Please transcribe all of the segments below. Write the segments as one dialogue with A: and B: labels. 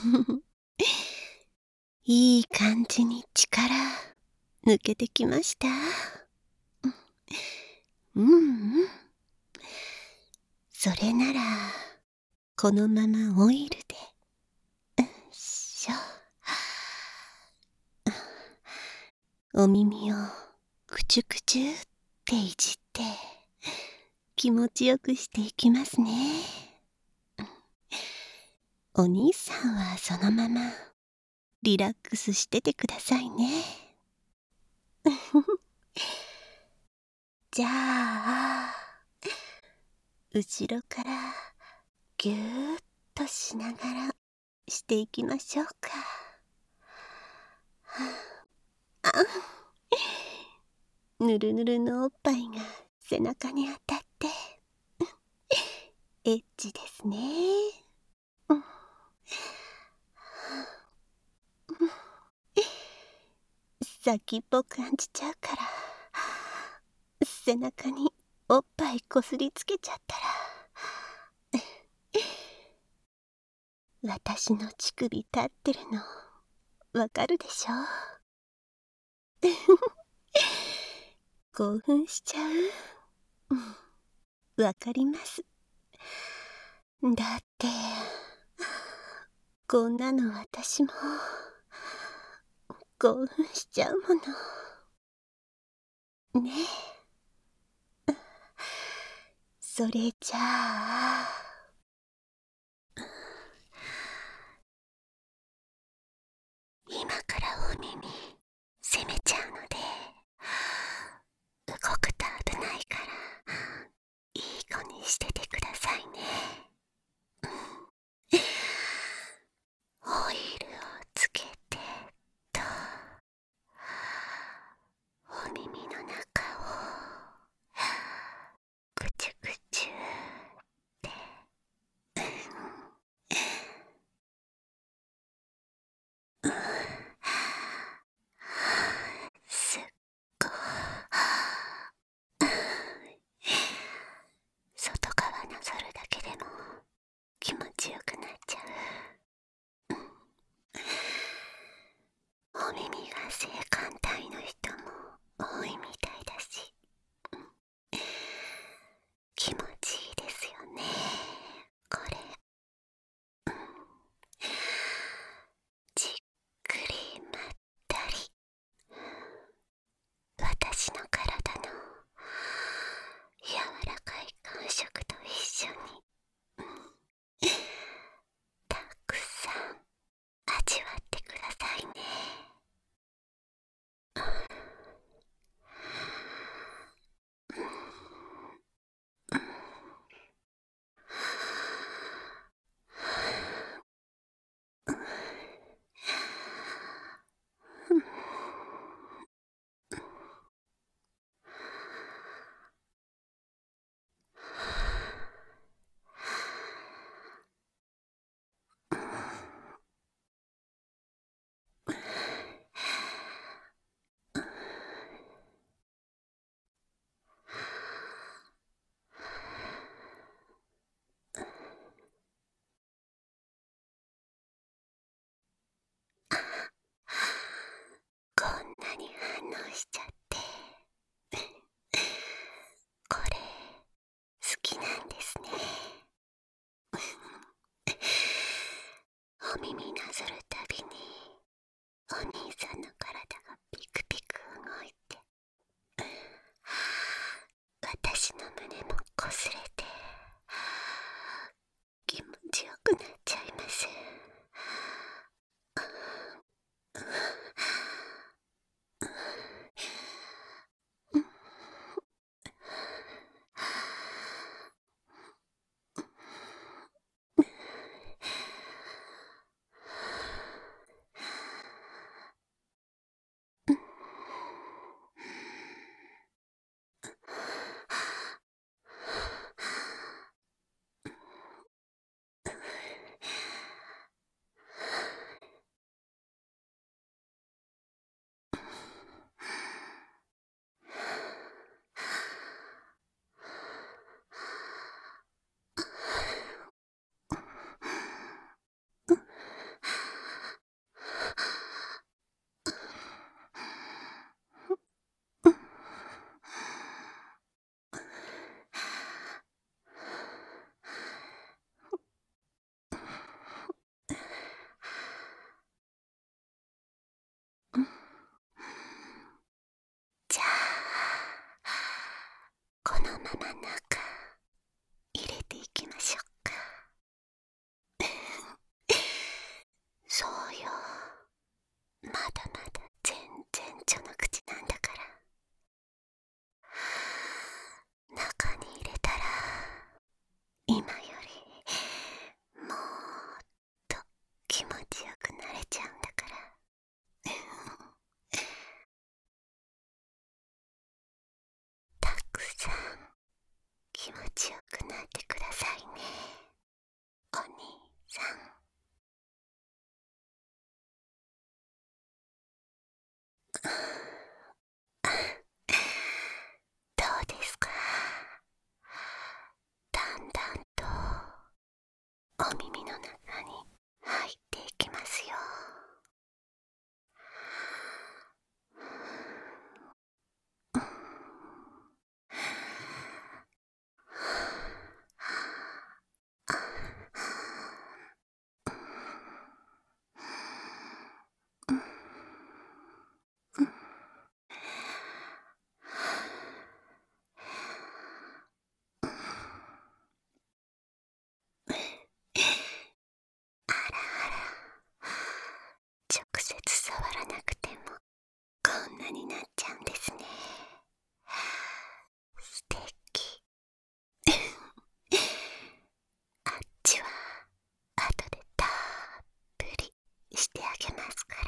A: いい感じに力抜けてきました。うんうん。それなら、このままオイルで、しょ。お耳をくちゅくちゅっていじって、気持ちよくしていきますね。お兄さんはそのままリラックスしててくださいね。じゃあ、後ろからぎゅーっとしながらしていきましょうか。ぬるぬるのおっぱいが背中に当たってエッチですね。先っぽ感じちゃうから、背中におっぱいこすりつけちゃったら、私の乳首立ってるのわかるでしょ。興奮しちゃう。わかります。だってこんなの私も興奮しちゃうものね。それじゃあ、今からお耳攻めちゃうので、動くと危ないからいい子にしててくださいね。オイルをつけてと、お耳の中をぐちゅぐちゅってすっご外側なぞるだけでも気持ちよくなっちゃう。お耳が性感帯の人も多いみたいだし、気持ちいいですよね、これ。じっくりまったり、私の体の柔らかい感触と一緒にたくさん味わってくださいね。こんなに反応しちゃって、これ好きなんですね。お耳なぞるたびにお兄さんの体がピクピク動いて、私の胸もこすれて気持ちよくなっちゃいます。 げますから。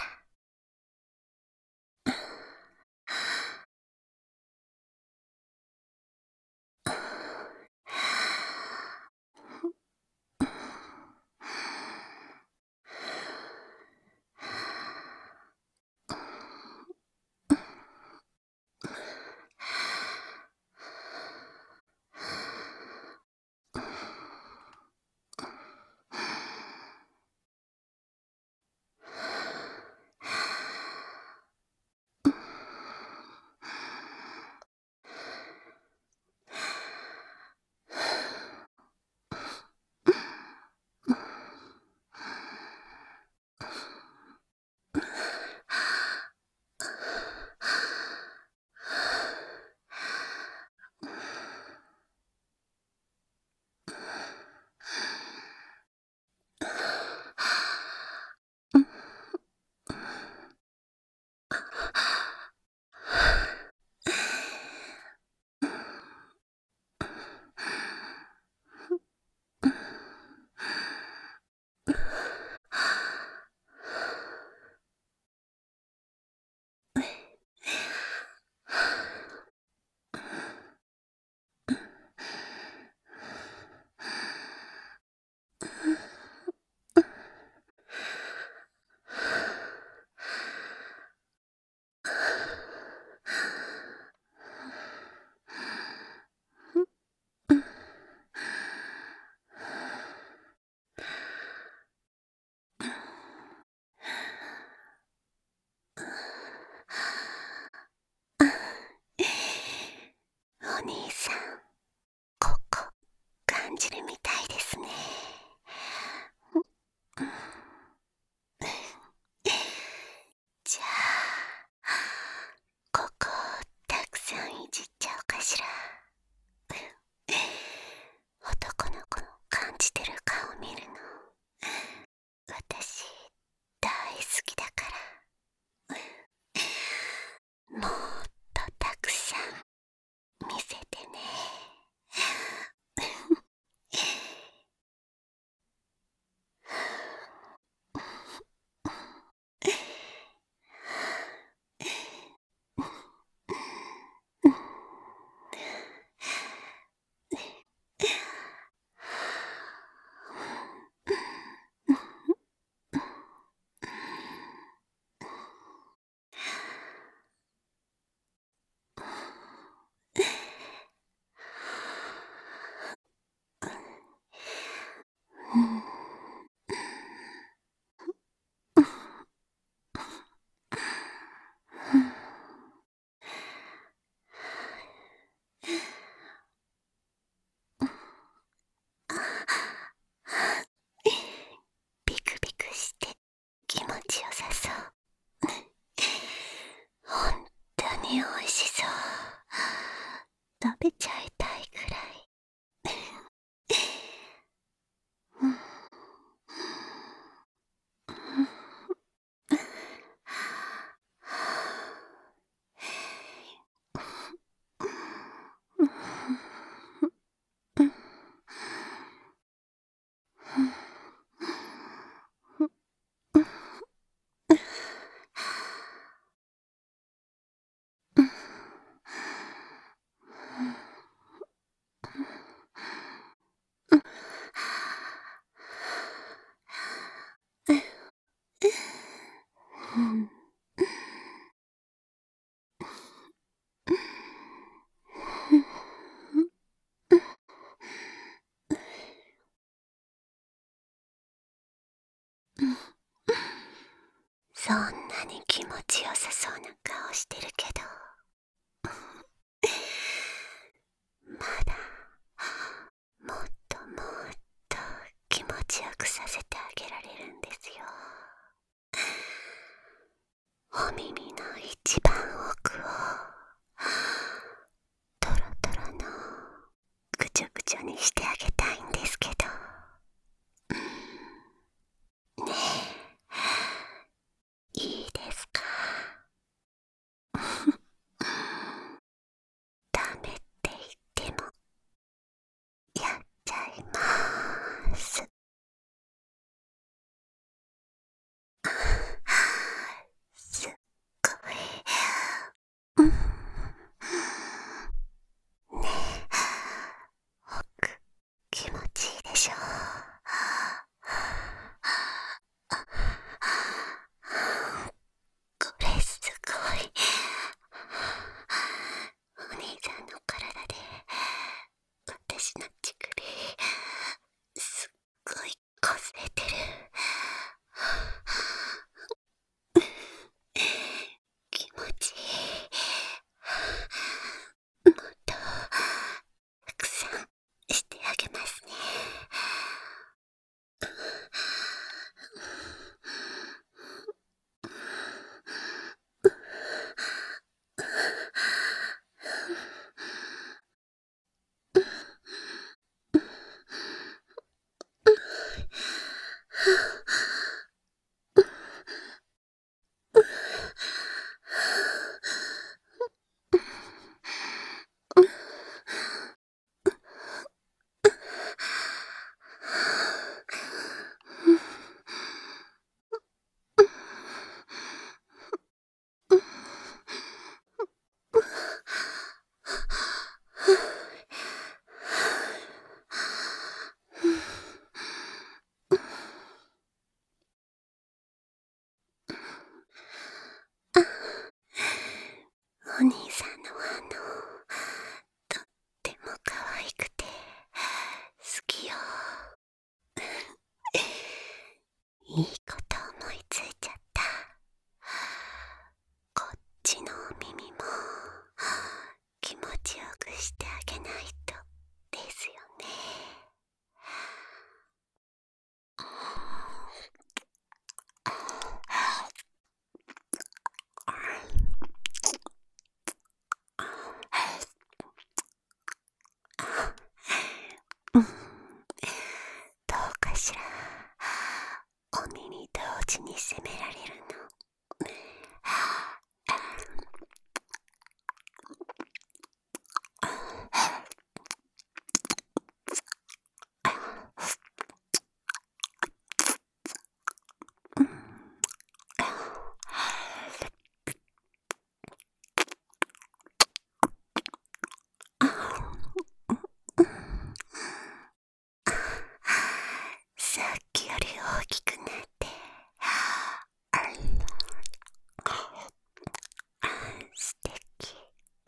A: お兄さん、ここ感じるみたいですね。じゃあここたくさんいじっちゃおうかしら。男の子の感じてる顔見るの私大好きだから、もっとたくさん見せてね。ビクビクして気持ちよさそう。ほんとにおいしそう。食べちゃいたいくらい。そんなに気持ちよさそうな顔してるけど、まだもっともっと気持ちよくさせてあげられるんですよ。お耳の一番奥をトロトロのぐちょぐちょにしてあげたいんですけど、ねえ、いいですか？ダメって言ってもやっちゃいます。 私に責められるの。さっきより大きくなって、素敵。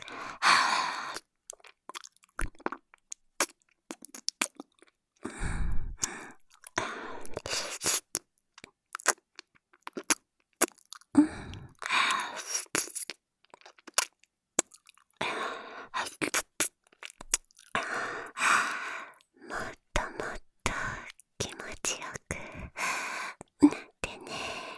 A: もっともっと気持ちよくなってね。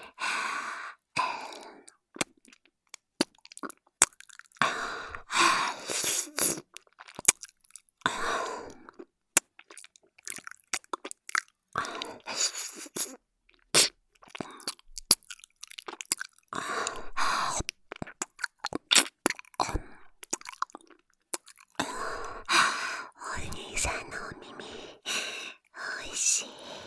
A: お兄さんのお耳おいしい。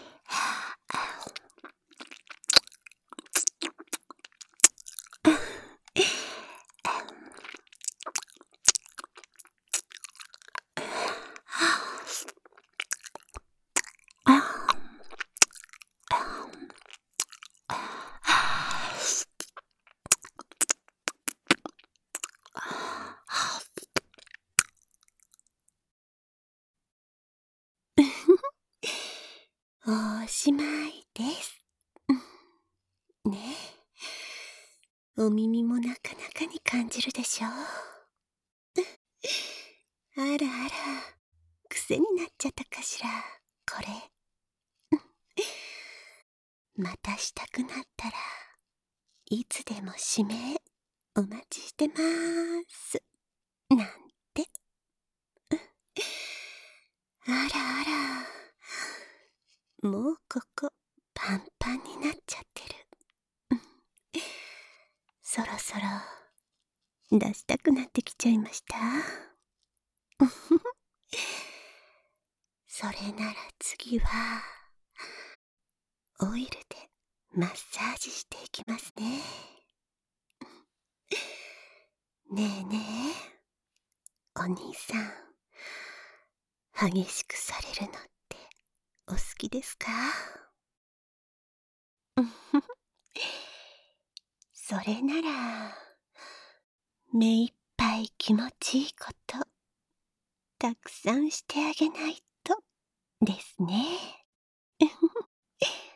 A: おしまいです。ねえ、お耳もなかなかに感じるでしょ。あらあら、癖になっちゃったかしら、これ。またしたくなったらいつでも指名お待ちしてまーすなんて。あらあら、もうここパンパンになっちゃってる。そろそろ出したくなってきちゃいました。それなら次はオイルでマッサージしていきますね。ねえねえ、お兄さん、激しくされるのってお好きですか？それなら目いっぱい気持ちいいことたくさんしてあげないとですね。